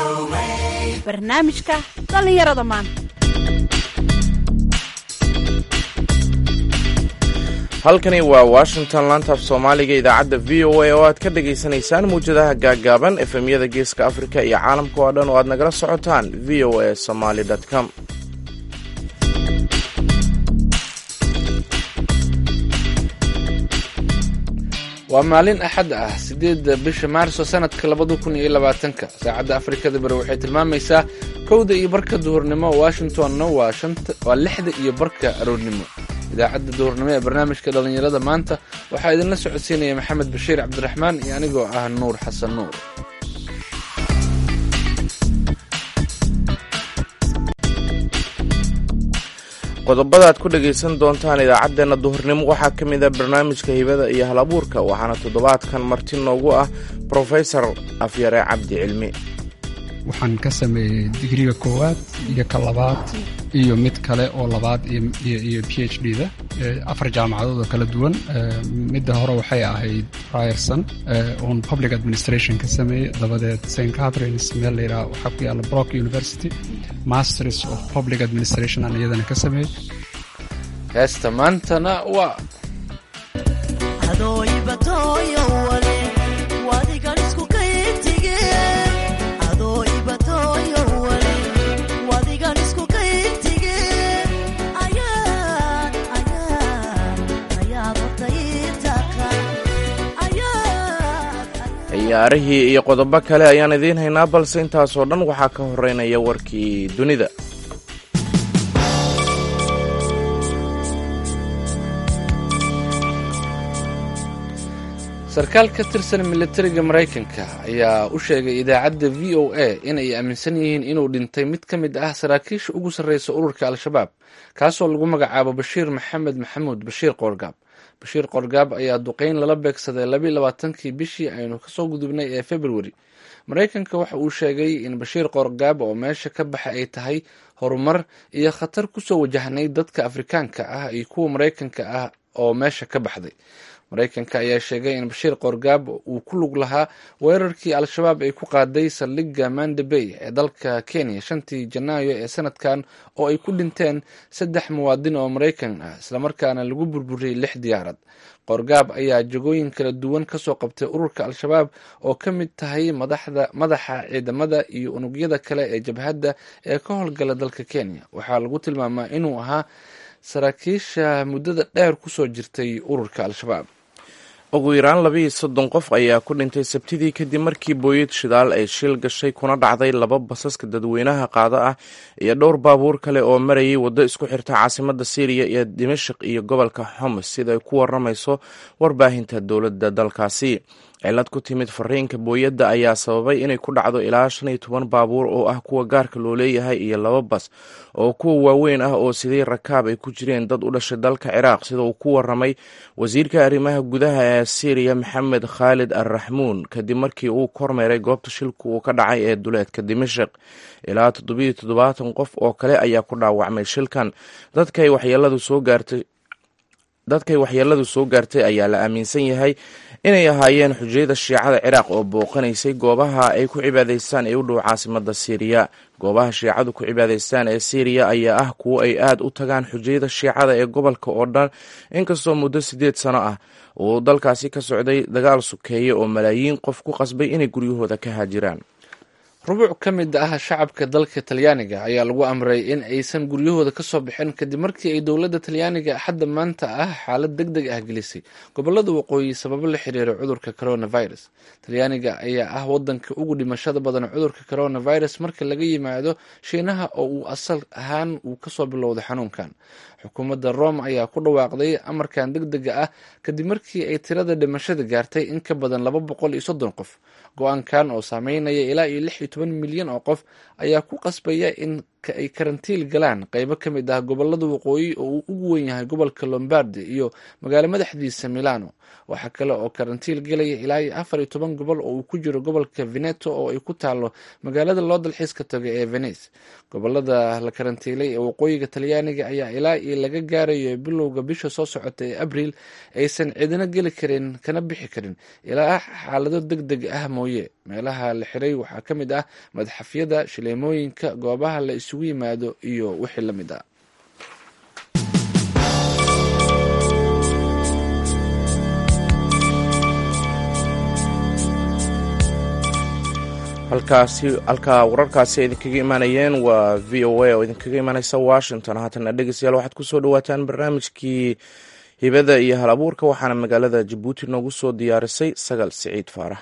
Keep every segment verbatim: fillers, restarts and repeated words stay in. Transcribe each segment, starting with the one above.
barnaamijka dhallinyarada maanta. halkani waa washington lantab soomaaliga idaacadda v o a oo aad ka dhagaysanaysaan mawjadaha gaaggaaban efemyada geeska afrika iyo caalamka oo dhan oo aad nagala socotaan v o a somaly com. waa maalin axad ah sideedda bisha maarso sanadka labada kun iyo labaatanka saacadda afrikada bari waxay tilmaamaysaa kowda iyo barka duhurnimo washingtonna waa waa lixda iyo barka aroornimo. idaacadda duhurnimo ee barnaamijka dhallinyarada maanta waxaa idinla socodsiinaya maxamed bashiir cabdiraxmaan iyo anigoo ah nuur xasan nuur. qodobada aad ku dhagaysan doontaan idaacaddeenna duhurnimo waxaa ka mid a barnaamijka hibada iyo hal abuurka, waxaana toddobaadkan marti noogu ah brofesor afyare cabdi cilmi. waxaan ka sameeyey digriga koowaad iyo ka labaad iyo mid kale oo labaad iyo p h d da afar jaamacadood oo kala duwan. midda hore waxay ahayd ryerson oon public administration ka sameeyey, dabadeed st catharines meel layidhaha waxaa ku yaalla brock university masters of public administration aan iyadana ka sameeyey. heesta maantana waa ciyaarihii iyo qodobo kale ayaan idiin haynaa, balse intaasoo dhan waxaa ka horeynaya warkii dunida. sarkaal ka tirsan militariga maraykanka ayaa u sheegay idaacadda v o a inay aaminsan yihiin inuu dhintay mid ka mid ah saraakiisha ugu sarreysa ururka al-shabaab, kaasoo lagu magacaabo bashiir maxamed maxamuud bashiir qoorgaab. bashiir qoorgaab ayaa duqeyn lala beegsaday labiiyo labaatankii bishii aynu kasoo gudubnay ee februari. maraykanka waxa uu sheegay in bashiir qoorgaab oo meesha ka baxa ay tahay horumar iyo khatar kusoo wajahnay dadka afrikaanka ah iyo kuwa maraykanka ah oo meesha ka baxday. maraykanka ayaa sheegay in bashiir qoorgaab uu ku lug lahaa weerarkii al-shabaab ay ku qaaday saldhigga manda bay ee dalka kenya shantii janaayo ee sanadkan oo ay ku dhinteen saddex muwaadin oo maraykan ah islamarkaana lagu burburiyey lix diyaarad. qoorgaab ayaa jagooyin kala duwan kasoo qabtay ururka al-shabaab oo ka mid tahay madaxda madaxa ciidamada iyo unugyada kale ee jabhadda ee ka howlgala dalka kenya. waxaa lagu tilmaamaa inuu ahaa saraakiisha muddada dheer kusoo jirtay ururka al-shabaab. ugu yaraan labiiyo soddon qof ayaa ku dhintay sabtidii kadib markii booyad shidaal ay shil gashay kuna dhacday laba basaska dadweynaha qaada ah iyo dhowr baabuur kale oo marayay waddo isku xirta caasimadda syriya iyo dimashik iyo gobolka xoms, sida ay ku waramayso warbaahinta dowladda dalkaasi. cilad ku timid fariinka booyadda ayaa sababay inay ku dhacdo ilaa shan iyo toban baabuur oo ah kuwa gaarka loo leeyahay iyo laba bas oo kuwa waaweyn ah oo sidii rakaab ay ku jireen dad u dhashay dalka ciraaq, sida uu ku waramay wasiirka arrimaha gudaha ee syriya maxamed khaalid al-raxmuun kadib markii uu kormeeray goobta shilku uu ka dhacay ee duleedka dimashik. ilaa toddobiiyo toddobaatan qof oo kale ayaa ku dhaawacmay shilkan. dadkay waxyeeladu soo gaartay dadkay waxyeeladu soo gaartay ayaa la aaminsan yahay inay ahaayeen xujayada shiicada ciraaq oo booqanaysay goobaha ay ku cibaadaystaan ee u dhow caasimadda syriya. goobaha shiicadu ku cibaadaystaan ee syriya ayaa ah kuwo ay aad u tagaan xujayada shiicada ee gobolka oo dhan, inkastoo muddo siddeed sano ah uu dalkaasi ka socday dagaal sukeeye oo malaayiin qof ku qasbay inay guryahooda ka haajiraan. rubuc ka mid ah shacabka dalka talyaaniga ayaa lagu amray in aysan guryahooda kasoo bixin kadib markii ay dowladda talyaaniga axadda maanta ah xaalad deg deg ah gelisay gobolada waqooyi sababo la xiriira cudurka coronavirus. talyaaniga ayaa ah wadanka ugu dhimashada badan cudurka coronavirus marka laga yimaado shiinaha oo uu asal ahaan uu kasoo bilowday xanuunkan. xukuumadda rome ayaa ku dhawaaqday amarkan deg dega ah kadib markii ay tirada dhimashada gaartay in ka badan laba boqol iyo soddon qof. go-aankan oo saameynaya ilaa iyo lix iyo toban milyan oo qof ayaa ku qasbaya in ay karantiil galaan qeybo ka mid ah gobolada waqooyi oo uu ugu weyn yahay gobolka lombardi iyo magaalo madaxdiisa milano. waxaa kale oo karantiil galaya ilaa iyo afar iyo toban gobol oo uu ku jiro gobolka veneto oo ay ku taalo magaalada loo dalxiiska taga ee venice. gobolada la karantiilay ee waqooyiga talyaaniga ayaa ilaa iyo laga gaarayo bilowga bisha soo socota ee abriil aysan cidina geli karin kana bixi karin ilaa xaalado deg deg ah mooye. meelaha la xiray waxaa ka mid ah madaxafyada, shileemooyinka, goobaha la isugu yimaado iyo wixii la mid ah. halkaasi halkaa wararkaasi ay idinkaga imaanayeen waa v o a oo idinkaga imaaneysa washington. haatana dhegeystayaal waxaad kusoo dhawaataan barnaamijkii hibada iyo hal abuurka, waxaana magaalada jabuuti noogu soo diyaarisay Sagal Siciid Faarax.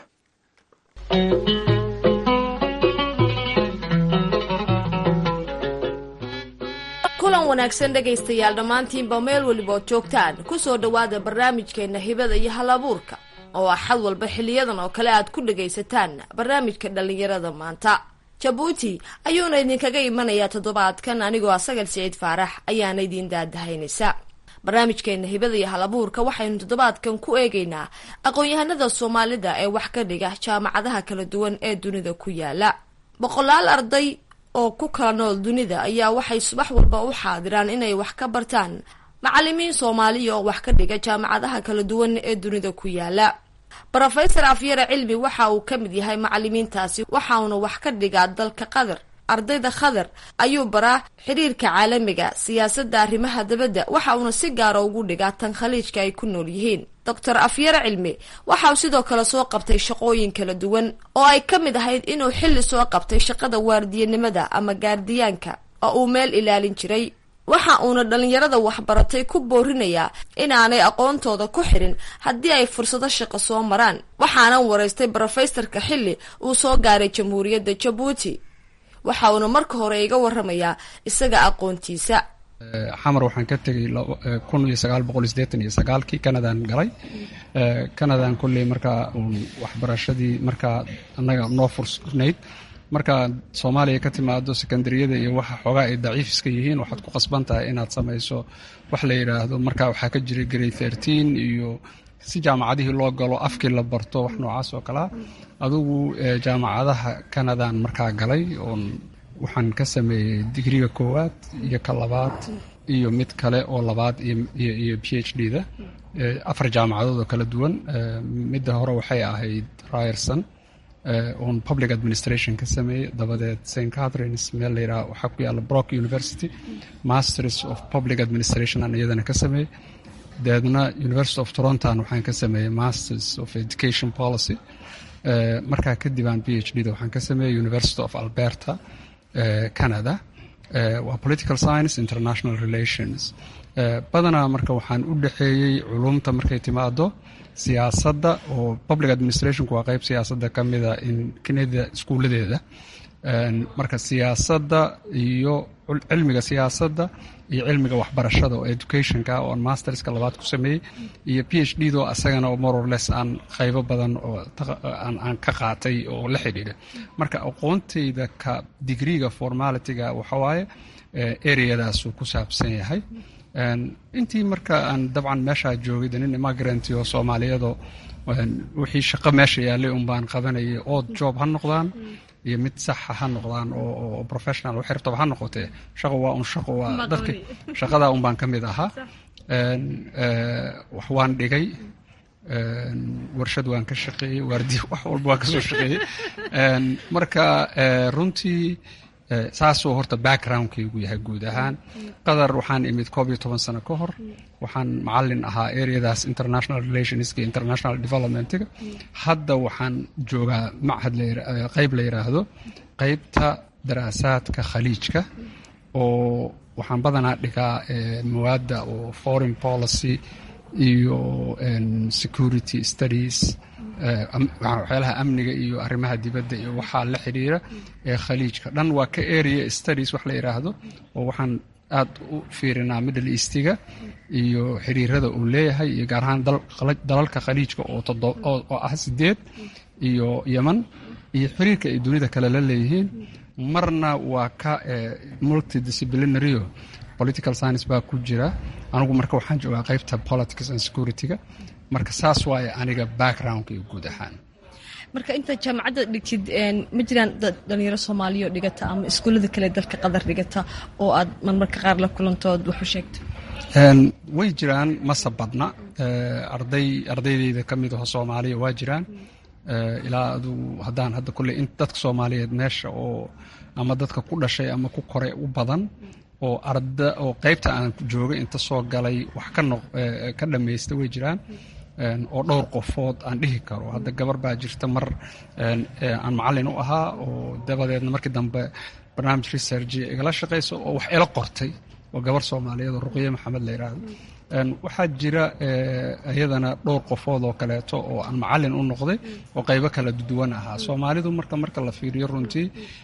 kulan wanaagsan dhegaystayaal dhammaantiinba meel waliba oo joogtaan kusoo dhawaada barnaamijkeena hibada iyo hal abuurka oo ah xad walba xiliyadan oo kale aad ku dhagaysataan barnaamijka dhalinyarada maanta. Jabuuti ayuuna idinkaga imanayaa toddobaadkan, anigoo Sagal Siciid Faarax ayaana idin daadahaynaysa. barnaamijkeena hibada iyo hal abuurka waxaynu toddobaadkan ku eegaynaa aqoon-yahanada Soomaalida ee wax ka dhiga jaamacadaha kala duwan ee dunida ku yaala. boqolaal arday oo ku kala nool dunida ayaa waxay subax walba u xaadiraan inay wax ka bartaan macallimiin Soomaaliya oo wax ka dhiga jaamacadaha kala duwan ee dunida ku yaala. Professor Afyara Cilmi waxa uu ka mid yahay macallimiintaasi, waxa uuna wax ka dhigaa dalka Qatar. ardayda Qatar ayuu baraa xiriirka caalamiga, siyaasadda, arrimaha dibadda, waxa uuna si gaar ah ugu dhigaa tan khaliijka ay ku nool yihiin. Doctor Afyara Cilmi waxa uu sidoo kale soo qabtay shaqooyin kala duwan oo ay ka mid ahayd inuu xilli soo qabtay shaqada waardiyanimada ama gaardiyaanka oo uu meel ilaalin jiray. waxa uuna dhalinyarada waxbaratay ku boorinayaa inaanay aqoontooda ku xirin haddii ay fursado shaqo soo maraan. waxaana waraystay professorka xilli uu soo gaaray Jamhuuriyadda Jabuuti. waxa uuna marka hore iga waramayaa isaga aqoontiisa. xamar waxaan ka tegay kun iyo sagaal boqol siddeetan iyo sagaalkii Kanadaan galay. Kanadaan kulley markaa waxbarashadii markaa annaga noo fursanayd. marka Soomaaliya ka timaado sekondariyada iyo waxa xogaa ay daciif iska yihiin, waxaad ku qasban tahay inaad samayso wax la yiraahdo marka waxaa ka jiray grade thirteen iyo si jaamacadihii loo galo afkii la barto wax noocaas oo kala. adigu jaamacadaha Kanadaan markaa galay oo waxaan ka sameeyay digriga koowaad iyo ka labaad iyo mid kale oo labaad iyo iyo PhD da afar jaamacadood oo kala duwan. midda hore waxay ahayd Ryerson Uh, on public administration ka sameeyay, dabadeed Saint Catherine's meel la yiraahdo waxaa ku yaala Brock University Masters of Public Administration aan iyadana ka sameeyay. dabeedna University of Toronto waxaan ka sameeyay Masters of Education Policy. uh, markaa kadib aan PhD da waxaan ka sameeyay University of Alberta uh, Canada. uh, waa Political Science International Relations. uh, badanaa marka waxaan u dhaxeeyay culumta markay timaado siyaasadda oo public administrationku waa qayb siyaasadda ka mida in Canada iskuuladeeda. marka siyaasadda iyo cilmiga siyaasadda iyo cilmiga waxbarashada oo educationka oo masterska labaad ku sameeyay iyo PhD do asagana oo more or less aan qaybo badan oo aan aan ka qaatay oo la xiriira. marka aqoontayda ka degreega formalityga waxa waaye areadaas uu ku saabsan yahay. intii marka aan dabcan meesha joogay nin immigrant oo Soomaaliyeed oo wixii shaqo meesha yaalay un baan qabanayay oo job ha noqdaan iyo mid sax ha noqdaan oo professional wax xirto ha noqotee shaqo waa un shaqo waa dadka shaqada un baan kamid ahaa. een wax waan dhigay, warshad waan ka shaqeeyay, waardi wax walba waan ka soo shaqeeyay. een marka runtii saasoo horta backgroundkaygu yahay guud ahaan. Qatar waxaan imid koob iyo toban sano ka hor, waxaan macallin ahaa areadaas international relationska international developmentiga. hadda waxaan joogaa machad qayb la yiraahdo qaybta daraasaadka khaliijka oo waxaan badanaa dhigaa mawaadda oo foreign policy iyo security studies, waxyaalaha amniga iyo arrimaha dibadda iyo waxaa la xiriira ee khaliijka dhan. waa ka area studies wax la yiraahdo oo waxaan aad u fiirinaa Middle Eastiga iyo xiriirada uu leeyahay iyo gaar ahaan dalalka khaliijka oo oo ah sideed iyo Yemen iyo xiriirka ay dunida kale la leeyihiin. marna waa ka multidisciplinario political science baa ku jira anigu marka waxaan joogaa qaybta politics and security-ga marka saas waaye aniga backgroundka iyo guud ahaan marka inta jaamacadda dhigtid ma jiraan dad dhalinyaro Soomaaliya oo dhigata ama iskuulada kale dalka qadar dhigata oo aad marmarka qaar la kulantood wax u sheegto way jiraan masabadna arday ardaydayda ka mid ah Soomaaliya waa jiraan ilaa adu haddaan hadda kulli in dadka Soomaaliyeed meesha oo ama dadka ku dhashay ama ku koray u badan oo arda oo qaybta aan joogay inta soo galay wax ka ka dhameystay way jiraan oo dhowr qofood aan dhihi karo hadda gabar baa jirta mar aan macallin u ahaa oo dabadeedna markii dambe barnaamij research igala shaqeyso oo wax ila qortay oo gabar Soomaaliyeed oo Ruqiya Maxamed la yiraahdo waxaa jira ayadana dhowr qofood oo kaleeto oo aan macallin u noqday oo qaybo kala duwan ahaa Soomaalidu marka marka la fiiriyo runtii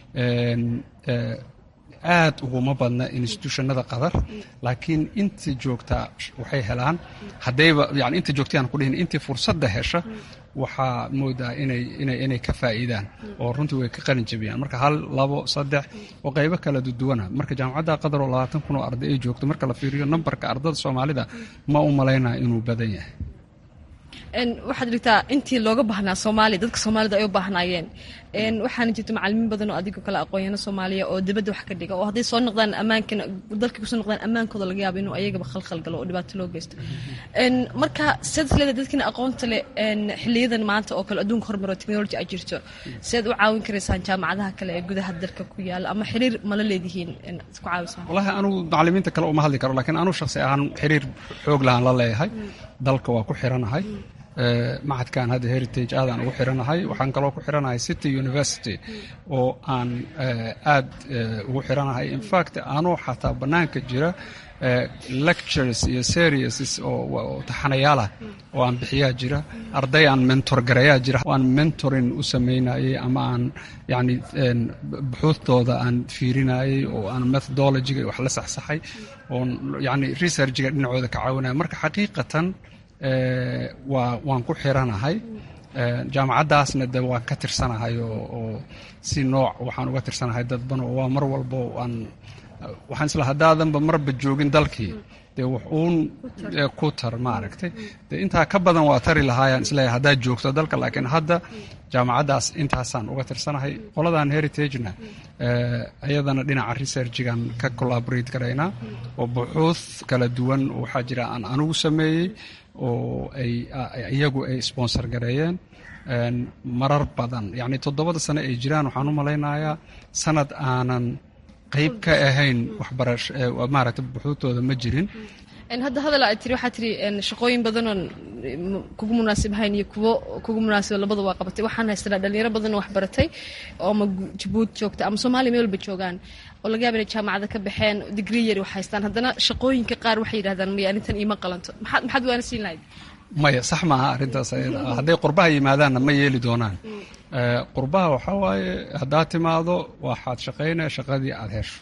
aad uguma badna institutionada qadar laakiin inta joogta waxay helaan hadayba yani inta joogtaan ku dhihin inta fursadda hesha waxa moodaa inay inay inay ka faa'iidaan oo runtii way ka qalin jabiyaan marka hal labo saddex oo qaybo kala duwan marka jaamacadda qadar oo labaatan kun oo arday ay joogto marka la fiiriyo numberka ardayda Soomaalida ma u maleynaa inuu badan yahay en waxaad dhigtaa intii looga baahnaa Soomaaliya dadka Soomaalida ay u baahnaayeen en waxaan jirto macallimiin badan oo adiga kala aqoonyana Soomaaliya oo dibadda wax ka dhiga oo haday soo noqdaan ammaankan dalka ku soo noqdaan ammaankooda laga yaabo inuu ayagaba khalkhal galo oo dhibaato loo geysto en marka sidoo dadkina aqoonta leh en xilliyadan maanta oo kale adduunka horumar technology ay jirto sida u caawin kareysaan jaamacadaha kale ee gudaha dalka ku yaal ama xiriir ma la leedihiin in isku caawisan wallahi anu macallimiinta kale uma hadli karo laakiin anu shakhsi ahaan xiriir xoog lahan la leeyahay dalka waa ku xiranahay macadkan hadda heritage aadan ugu xiranahay waxaan kaloo ku xiranahay City University oo aan aad ugu xiranahay in fact aanu xataa banaanka jira lectures iyo series oo taxanayaal ah oo aan bixiyaa jira arday aan mentor gareeyaa jira oo aan mentoring u sameynayay ama aan yani buxuuftooda aan fiirinayay oo aan methodology wax la saxsaxay oo yani research-ga dhinacooda ka caawinaya marka xaqiiqatan waa waan ku xiranahay jaamacadaasna de waan ka tirsanahay oo si nooc waxaan uga tirsanahay dadban oo waa mar walbo aan waxaan isla hadaadanba marba joogin dalkii dee wuxuun ku tar maaragtay dee intaa ka badan waa tari lahaayaan isleeyahay haddaad joogto dalka laakiin hadda jaamacaddaas intaasaan uga tirsanahay qoladan heritage-na ayadana dhinaca research-gan ka collaborate garaynaa oo buxuuth kala duwan waxaa jira aan anugu sameeyey oo ay iyagu ay sponsor gareeyeen marar badan yacni toddobada sano ay jiraan waxaan u malaynayaa sanad aanan qayb ka ahayn waxbarasho maaragtay buxuuftooda ma jirin en hadda hadal aad tiri waxaad tiri shaqooyin badan oo kugu munaasib ahayn iyo kuwo kugu munaasib labada waa qabatay waxaan haystaa dhalinyaro badan oo wax baratay oo ma Djibouti joogta ama Soomaaliya meel walba joogaan oo laga yaabo inay jaamacada ka baxeen degree yar wax haystaan haddana shaqooyinka qaar waxay yiraahdaan ma arintan ima qalanto maxaad maxaad waan siin lahayd maya sax ma aha arintaas ayada haday qurbaha yimaadaanna ma yeeli doonaan qurbaha waxa waaye haddaad timaado waxaad shaqaynaa shaqadii aad hesho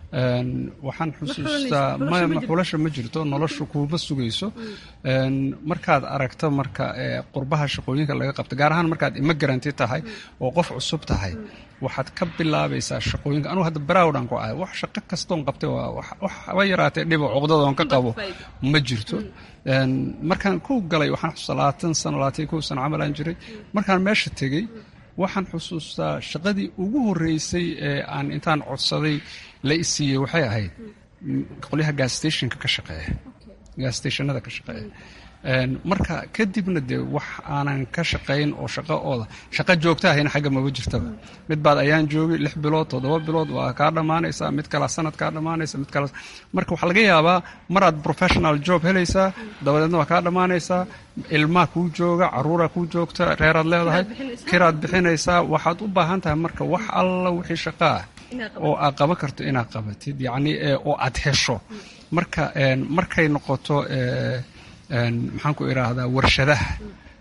waxaan xusuustaa xulasha ma jirto noloshu kuuma sugayso markaad aragto marka qurbaha shaqooyinka laga qabto gaar ahaan markaad immigrant tahay oo qof cusub tahay waxaad ka bilaabaysaa shaqooyinka anugu hadda barawdhan ku ahay wax shaqo kastoon qabtay waa yaraatee dhibo cuqdadoon ka qabo ma jirto markaan ku galay waxaan xusuustaa labaatan sano labaatan kow sano camalaan jiray markaan meesha tegey waxaan xusuustaa shaqadii ugu horreysay ee aan intaan codsaday la isiiyey waxay ahayd qolyaha gas stationka ka shaqeeya gas stationada ka shaqeeya marka kadibna dee wax aanan ka shaqayn oo shaqo ooda shaqo joogta ahayna xagga maba jirtaba mid baad ayaan joogay lix bilood toddoba bilood waa kaa dhammaanaysaa mid kala sanad kaa dhammaanaysa mid kala marka waxaa laga yaabaa maraad professional job helaysaa dabadeedna waa kaa dhammaanaysaa ilmaa kuu jooga caruuraa kuu joogta reeraad leedahay kiraad bixinaysaa waxaad u baahan tahay marka wax alla wixii shaqo ah oo aad qaban karto inaad qabatid yacni oo aad hesho marka markay noqoto maxaan ku idhaahdaa warshadaha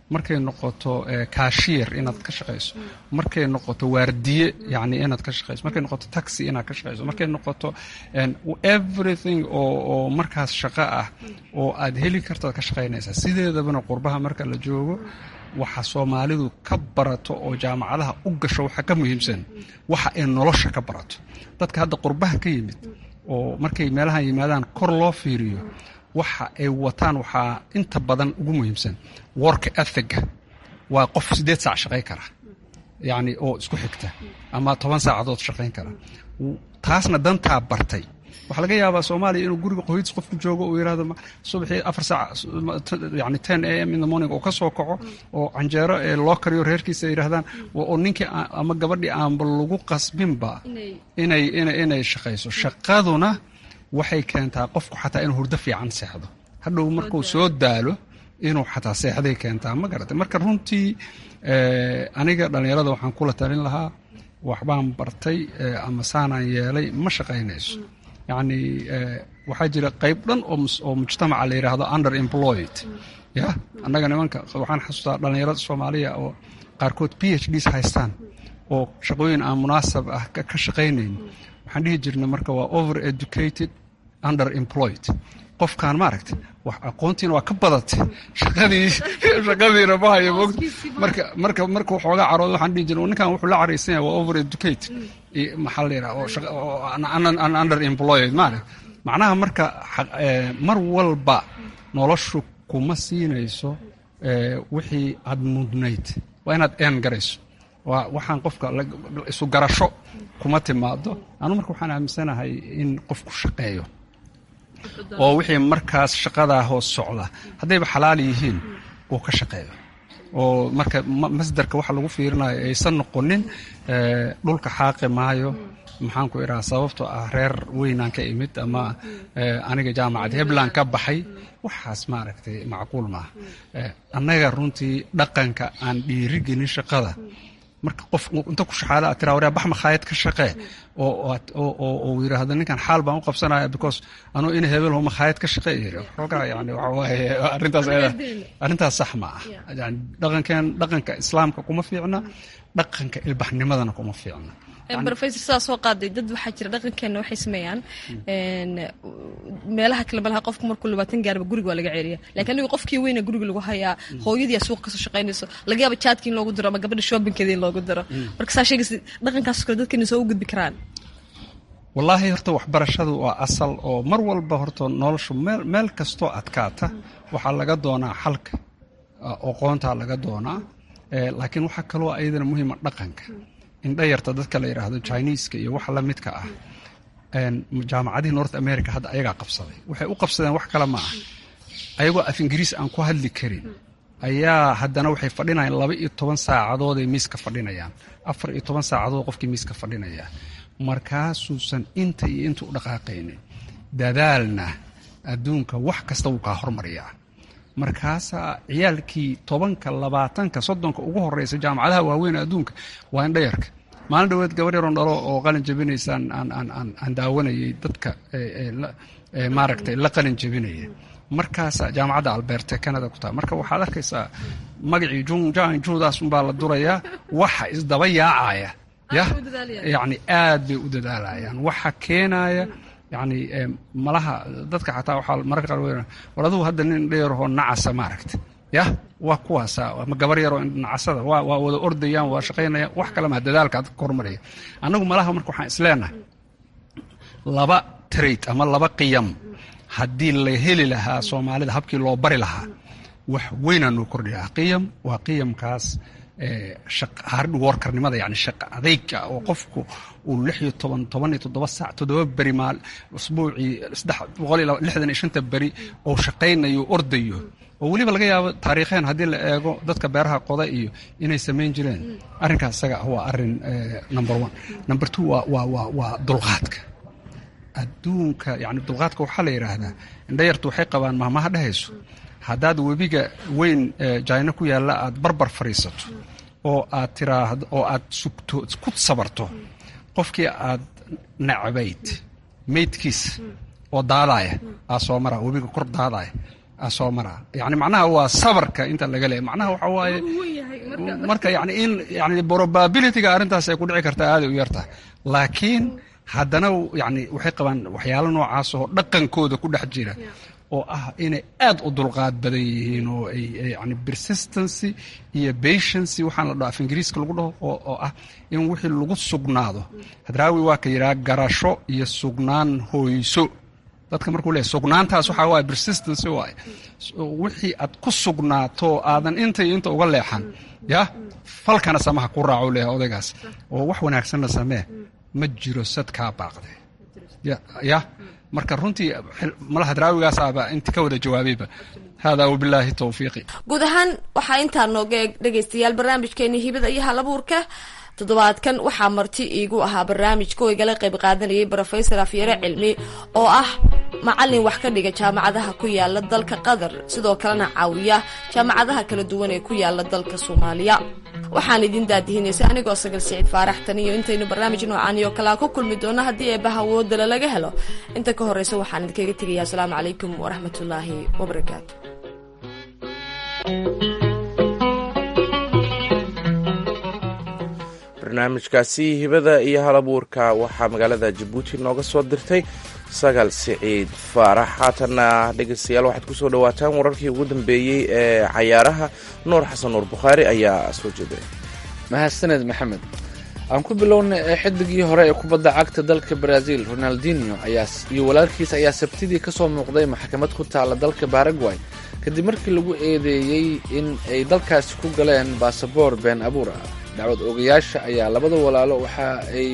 markay noqoto cashier inaad ka shaqayso, markay noqoto waardiye yani inaad ka shaqayso, markay noqoto taxi inaad ka shaqayso, markay noqoto everything oo oo markaas shaqo ah oo aad heli karto ka shaqaynaysaa. sideedabana qurbaha marka la joogo waxa Soomaalidu ka barato oo jaamacadaha u gasho waxa ka muhiimsan waxa ay nolosha ka barato. dadka hadda qurbaha ka yimid oo markay meelaha yimaadaan kor loo fiiriyo waxa ay wataan waxa inta badan ugu muhiimsan work ethic. waa qof sideed saac shaqay kara yani oo isku xigta ama toban saacadood shaqayn kara. taasna dantaa bartay. waxa laga yaabaa Soomaaliya inuu guriga qoyis qofku joogo oo yiraahdo subaxii afar saac yani ten a m in the morning oo ka soo kaco oo canjeero ee loo kariyo reerkiisa yiraahdaan oo ninkii ama gabadhii aan lagu qasbinba inay inay inay shaqayso. shaqaduna waxay keentaa qofku xataa inuu hurdo fiican seexdo, hadhow markuu soo daalo inuu xataa seexday keentaa. ma garatay? marka runtii aniga dhalinyarada waxaan kula talin lahaa waxbaan bartay ama saanaan yeelay ma shaqaynayso. yani waxaa jira qayb dhan oo mujtamaca la yiraahdo underemployed. ya annaga nimanka waxaan xasuustaa dhalinyarada Soomaaliya oo qaarkood P H Ds haystaan oo shaqooyin aan munaasab ah ka shaqaynayn. waxaan dhihi jirnay marka waa over educated underemployed. qofkaan maaragta wax aqoontiina waa ka badatay shaqadii shaqadiina ma hayo. marka marka marka waxoogaa caroodo waxaan dhihi jirnay ninkan wuxuu la caraysan yahay waa over educated maxaa la yiraahdaa oo underemployed. maaragta macnaha marka mar walba noloshu kuma siinayso wixii aad mudnayd. waa inaad een garayso. waa waxaan qofka isu garasho kuma timaado. anu marka waxaan aaminsanahay in qofku shaqeeyo oo wixii markaas shaqada hoos socda haddayba xalaal yihiin uu ka shaqeeyo. oo marka masdarka waxa lagu fiirinayo aysan noqonin dhulka xaaqi maayo maxaan ku iraahdaa sababtoo ah reer weynaan ka imid ama aniga jaamacad heblan ka baxay. waxaas maaragtay macquul maaha. annaga runtii dhaqanka aan dhiirigelin shaqada marka qof inta ku shaqaala tira waraa bax makhaayad ka shaqee oo oo oo yiraahdo ninkan xaal baan u qabsanaya because anoo in hebel oo makhaayad ka shaqeeyo xogaa yani waxa waaye arrintaas arrintaas sax ma ah. yani dhaqankan dhaqanka islaamka kuma fiicna, dhaqanka ilbaxnimadana kuma fiicna. professor saa soo qaaday dad waxaa jira dhaqankeena waxay sameeyaan meelaha kale malaha qofku markuu labaatan gaarba guriga waa laga ceeriya, laakiin anigu qofkii weyna guriga lagu hayaa hooyadii suuq ka soo shaqaynayso laga yaabo chaatkiin loogu diro ama gabadha shoppingkeeda in loogu diro. marka saa sheegaysa dhaqankaas kale dadkeena soo u gudbi karaan. wallaahi horta waxbarashadu waa asal oo mar walba horta noloshu meel meel kastoo adkaata waxaa laga doonaa xalka aqoonta laga doonaa. laakiin waxaa kaloo ayadana muhiima dhaqanka indhayarta dadka la yiraahdo Chinese-ka iyo wax la midka ah. jaamacadaha North America hadda ayaga qabsaday. waxay u qabsadeen wax kale ma ah ayagoo af Ingiriis aan ku hadli karin ayaa haddana waxay fadhinayaan laba iyo toban saacadood ay miiska fadhinayaan, afar iyo toban saacadood qofkii miiska fadhinaya. markaasuusan inta iyo inta u dhaqaaqaynin dadaalna adduunka wax kasta uu ka hormariyaa. markaasaa ciyaalkii tobanka labaatanka soddonka ugu horeysa jaamacadaha waaweyn adduunka waa indhayarka. maalin dhaweed gabar yaroon dhalo oo qalin jabinaysaan aan aan aan aan daawanayay dadka maaragtay la qalin jabinaya. markaas jaamacadda Alberta Canada ku taa. marka waxaad arkaysaa magacii Jung Jang Judas baa la durayaa waxa isdaba yaacaya. ya yani aad bay u dadaalayaan. waxa keenaya yani malaha dadka xataa waxa marka qaar weeyaan waladu hadda nin dheer oo nacasa maaragtay ya waa kuwaasa ama gabar yar oo nacasada waa waa wada ordayaan waa shaqeynayaan wax kale ma dadaalka ka hormaraya. anagu malaha marka waxaan isleenahay laba trait ama laba qiyam haddii la heli lahaa Soomaalida habkii loo bari lahaa wax weyn aanu kordhiyaa. qiyam waa qiyamkaas shaqo hard workernimada yani shaqo adayga oo qofku uu lix iyo toban toban iyo toddoba saac toddoba bari maal usbuucii saddex boqol iyo lixdan iyo shan bari oo shaqaynayo ordayo oo waliba laga yaabo taariikheen haddii la eego dadka beeraha qoda iyo inay sameyn jireen. arrinkaas isaga waa arrin number one. number two waa waa waa waa dulqaadka adduunka. yani dulqaadka waxaa la yiraahdaa indhayartu waxay qabaan mahmaha dhahayso haddaad webiga weyn China ku yaalla aad barbar fariisato oo aad tiraahdo oo aad sugto isku sabarto qofkii aad nacbayd meydkiis oo daadaya aa soo mara webiga kor daadaya soo maraa. Yani macnaha waa sabarka inta laga leeyahay. Macnaha waxa waaye marka yani in yani probability-ga arrintaas ay ku dhici kartaa aad u yartahay, laakiin haddana yani waxay qabaan waxyaalo noocaas oo dhaqankooda ku dhex jira oo ah inay aad u dulqaad badan yihiin oo ay yani persistency iyo patience waxaan la dhaho af ingiriiska lagu dhaho oo ah in wixii lagu sugnaado. Hadraawi waa ka yidhaha garasho iyo sugnaan hooyso. dadka markuu leeyahay sugnaantaas waxaa waaye persistency waaye wixii aad ku sugnaato aadan inta iyo inta uga leexan ya falkana samaha ku raaco leeyahay odaygaas oo wax wanaagsanna samee ma jiro sad kaa baaqday ya ya marka runtii malaha Hadraawigaas aaba inta ka wada jawaabayba. hada wabillahi tawfiiqi. guud ahaan waxaa intaa nooga dhagaystayaal barnaamijkeena hibada iyo halabuurka toddobaadkan waxaa marti iigu ahaa barnaamijka oo igala qayb qaadanayay Professor Afyare Cilmi oo ah macallin wax ka dhiga jaamacadaha ku yaala dalka Qatar sidoo kalena caawiya jaamacadaha kala duwan ee ku yaala dalka Soomaaliya. waxaan idin daadihinaysa anigoo Sagal Saciid Faarax tan iyo intaynu barnaamij noocan iyo kala ku kulmi doono haddii ay bahawooda laga helo. inta ka horeysa waxaan idinkaga tegayaa assalaamu calaykum wa rahmatullaahi wa barakaatuh. barnaamijkaasi hibada iyo halabuurka waxaa magaalada Jabuuti nooga soo dirtay Sagal Saciid Faarax. haatana dhegeystayaal waxaad kusoo dhawaataan wararkii ugu dambeeyey ee cayaaraha. Nuur Xasan Nuur Bukhaari ayaa soo jeeday. mahadsaned maxamed. aan ku bilownay xidigii hore ee kubadda cagta dalka Brazil Ronaldinho ayaa iyo walaalkiis ayaa sabtidii ka soo muuqday maxkamad ku taala dalka Paraguay kadib markii lagu eedeeyay in ay dalkaasi ku galeen baasaboor been abuur ah. dacwad oogayaasha ayaa labada walaalo waxa ay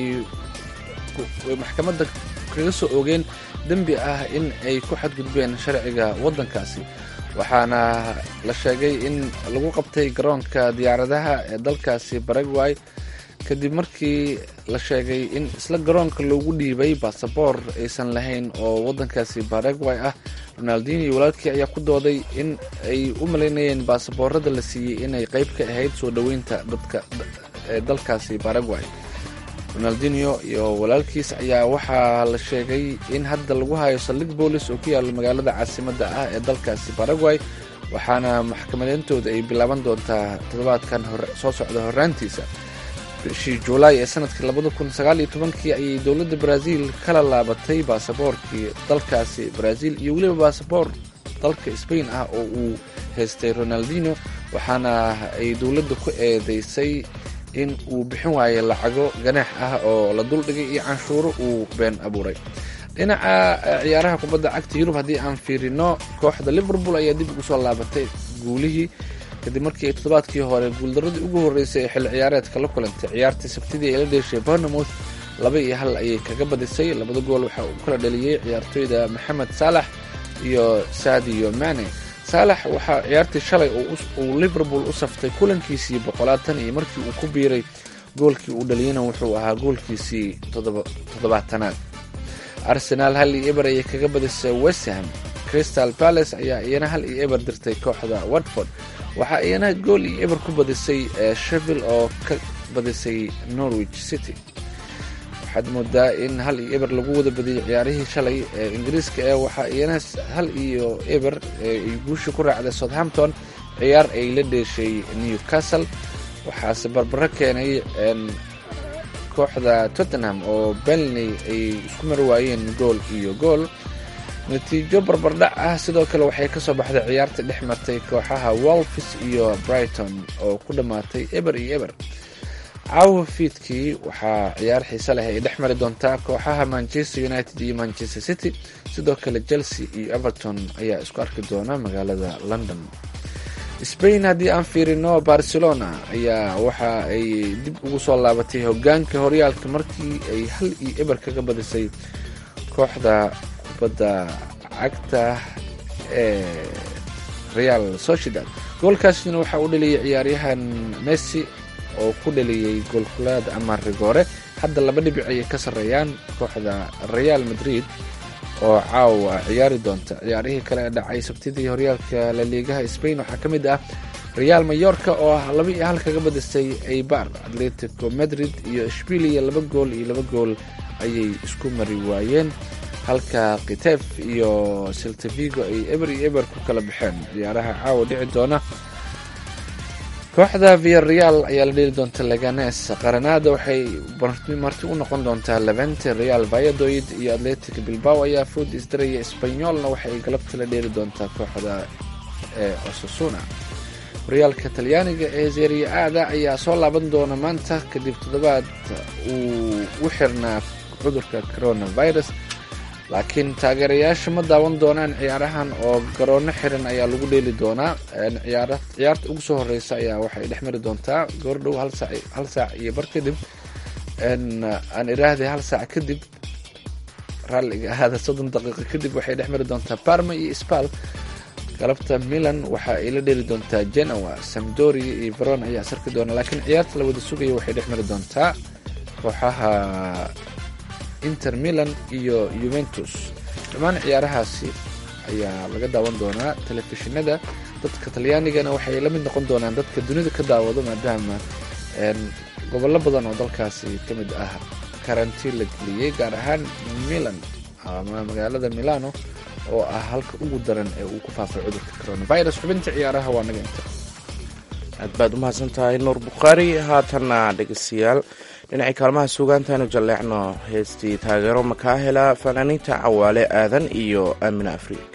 maxkamadda kaga soo oogeen dembi ah in ay ku xadgudbeen sharciga waddankaasi, waxaana la sheegay in lagu qabtay garoonka diyaaradaha ee dalkaasi Paraguay kadib markii la sheegay in isla garoonka loogu dhiibay baasaboor aysan lahayn oo waddankaasi Paraguay ah. Ronaldinho iyo walaalkii ayaa ku dooday in ay u malaynayeen baasaboorada la siiyey inay qayb ka ahayd soo dhoweynta dadka ee dalkaasi Paraguay. Ronaldinho iyo walaalkiis ayaa waxaa la sheegay in hadda lagu hayo saldhig boolis oo ku yaala magaalada caasimadda ah ee dalkaasi Paraguay, waxaana maxkamadeyntooda ay bilaaban doontaa toddobaadkan soo socda horraantiisa. bishii Juulaay ee sanadkii labada kun sagaal iyo tobankii ayay dowladda Brazil kala laabatay baasaboorkii dalkaasi Brazil iyo weliba baasaboor dalka Spain ah oo uu haystay Ronaldinho, waxaana ay dowladda ku eedeysay in uu bixin waayo lacago ganaax ah oo la duldhigay iyo canshuuro uu been abuuray. dhinaca ciyaaraha kubadda cagta Yurub haddii aan fiirino, kooxda Liverpool ayaa dib ugu soo laabatay guulihii kadib markii ay toddobaadkii hore guuldaradii ugu horreysay ee xilli ciyaareedka la kulantay. ciyaartii sabtidii ay la dheeshay Bournemouth laba iyo hal ayay kaga badisay. labada gool waxaa uu kala dhaliyey ciyaartooyda Mohamed Salah iyo Sadio Mane. Salah waxaa ciyaartii shalay uu Liverpool u saftay kulankiisii boqolaatan iyo markii uu ku biiray goolkii uu dhaliyeyna wuxuu ahaa goolkiisii toddobaatanaad. Arsenal hal iyo eber ayay kaga badisay West Ham. Crystal Palace ayaa iyana hal iyo eber dirtay kooxda Watford. waxaa iyana gool iyo eber ku badisay Sheffield oo ka badisay Norwich City. waxaad moodaa in hal iyo eber lagu wada badiyay ciyaarihii shalay ee Ingiriiska ee waxaa iyana hal iyo eber ay guusha ku raacday Southampton ciyaar ay la dheeshay Newcastle. waxaase barbaro keenay kooxda Tottenham oo Burnley ay isku mar waayeen gool iyo gool. natiijo barbardhac ah sidoo kale waxay ka soo baxday ciyaarta dhex martay kooxaha Wolves iyo Brighton oo ku dhammaatay eber iyo eber. caawa fiidkii waxaa ciyaar xiise leh ay dhex mari doontaa kooxaha Manchester United iyo Manchester City, sidoo kale Chelsea iyo Everton ayaa isku arki doona magaalada London. Spain haddii aan fiirino, Barcelona ayaa waxa ay dib ugu soo laabatay hogaanka horyaalka markii ay hal iyo eber kaga badisay kooxda kubadda cagta ee Real Sociedad. goolkaasina waxaa u dhaliyay ciyaaryahan Messi oo ku dhaliyay goolkulaad ama rigore. hadda laba dhibic ayay ka sarreeyaan kooxda Real Madrid oo caawa ciyaari doonta. ciyaarihii kale ee dhacay sabtidii horyaalka La Liga Spain waxaa ka mid ah Real Mallorca oo laba iyo hal kaga badisay Eibar. Atletico Madrid iyo Ishbiiliya laba gool iyo laba gool ayay isku mari waayeen. halka kitef iyo siltavigo ay eber iyo eber ku kala baxeen. ciyaaraha caawa dhici doona, kooxda Villarreal ayaa la dheeli doonta Leganes, Granada waxay marti u noqon doontaa Levante, Real Valladolid iyo Athletic Bilbao ayaa food isdaraya, Espanyolna waxay galabta la dheeli doontaa kooxda ee Osasuna. horyaalka talyaaniga ee Serie A-da ayaa soo laaban doona maanta kadib toddobaad uu u xirnaa cudurka coronavirus, laakiin taageerayaasha ma daawan doonaan ciyaarahan oo garoono xiran ayaa lagu dheeli doonaa. ciyaarta ugu soo horeysa ayaa waxay dhex mari doontaa goordhow hal saac iyo bar kadib, aan iraahday hal saac kadib, raalliga ahaada soddon daqiiqo kadib waxay dhex mari doontaa Parma iyo Spal. galabta Milan waxa ay la dheeli doontaa Genoa, Sampdoria iyo Verona ayaa sarki doona, laakiin ciyaarta la wada sugayo waxay dhex mari doontaa kooxaha Inter Milan iyo Juventus. dhammaan ciyaarahaasi ayaa laga daawan doonaa telefishinada. dadka talyaanigana waxay la mid noqon doonaan dadka dunida ka daawado, maadaama gobollo badan oo dalkaasi ka mid ah karantiin la geliyey, gaar ahaan Milan ama magaalada Milano oo ah halka ugu daran ee uu ku faafay cudurka coronavirus. xubinta ciyaaraha waa naga inta. aad baad u mahadsan tahay Nuur Bukhaari. haatanna dhegeystayaal, dhinacii kaalmaha suugaantaanu jalleecno heestii taageero makaa hela fanaaniinta Cawaale Aadan iyo Aamina Afriik.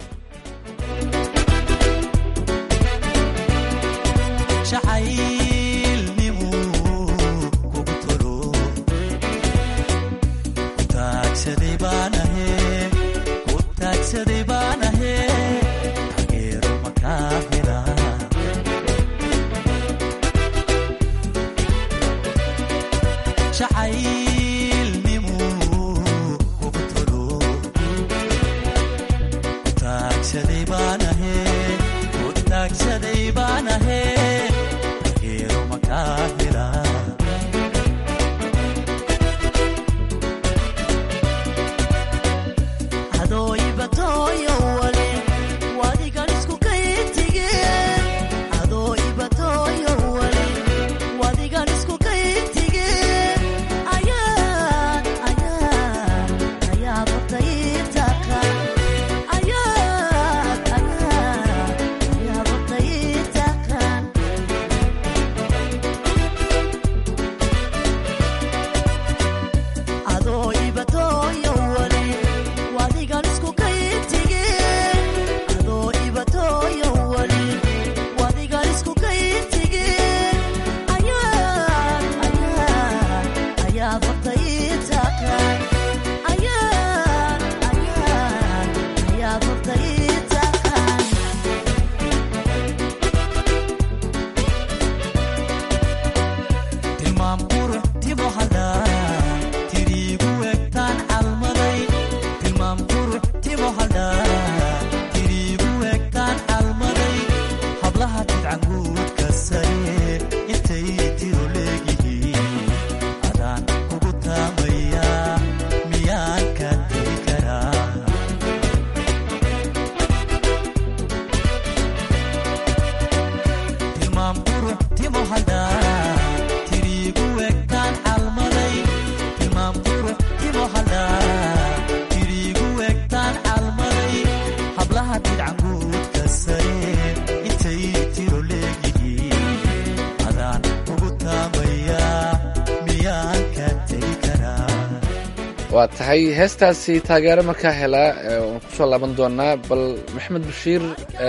waa tahay heestaasi taageero markaa helaa waan kusoo laaban doonaa. bal maxamed bashiir,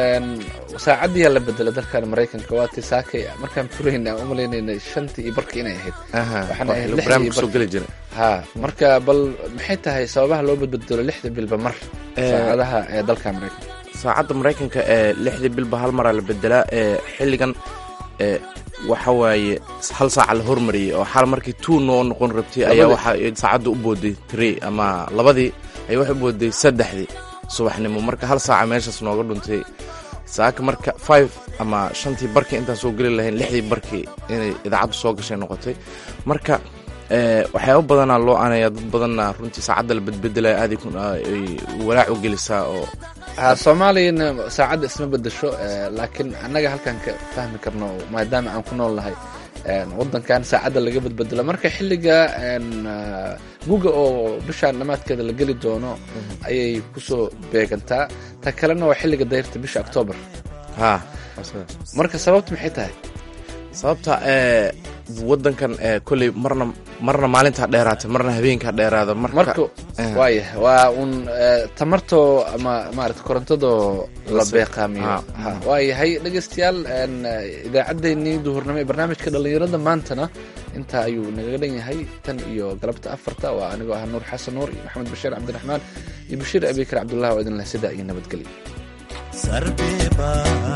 saacaddiyaa la bedela dalkan maraykanka, waa ti saakay markaan furayna u malaynayna shantii iyo barka inay ahayd, waxaana ahayd lixdii soo geli jira. ha marka bal maxay tahay sababaha loo badbedelo lixda bilba mar saacadaha ee dalka maraykanka? saacadda maraykanka ee lixdii bilba hal maraa la bedelaa. ee xilligan ee waxa waaye hal saaca la hormariyey oo xal markii two noo noqon rabtay ayaa waxa saacadda u booday three ama labadii ay wax u booday saddexdii subaxnimo, marka hal saaca meeshaas nooga dhuntay. saaka marka five ama shantii barkii intaan soo geli lahayn lixdii barkii inay idaacaddu soo gashay noqotay. marka waxyaaba badanaa loo aanaya, dad badanna runtii saacadda la bedbedelaya aaday walaac u gelisaa. oo soomaaliyana saacadda isma bedesho, laakiin annaga halkaan ka fahmi karno maadaama aan ku nool nahay wadankan saacadda laga badbedelo marka xilliga guga oo bishaan dhamaadkeeda la geli doono ayay kusoo beegantaa ta kalena waa xilliga dayrta bisha octoobar ha marka sababta maxay tahay sababta ee wadankan ee kulli marna marna maalinta dheeraata marna habeenka dheeraada marka waaya waa un tamarto ama maaragtay korontado la beeqaamiyo waayahay dhegeystayaal idaacaddeenii duhurnimo ee barnaamijka dhallinyarada maantana intaa ayuu nagaga dhan yahay tan iyo galabta afarta waa anigoo ah nuur xasan nuur iyo maxamed bashiir cabdiraxmaan iyo bashiir abikar cabdullahi oo idin leh sidaa iyo nabadgelyo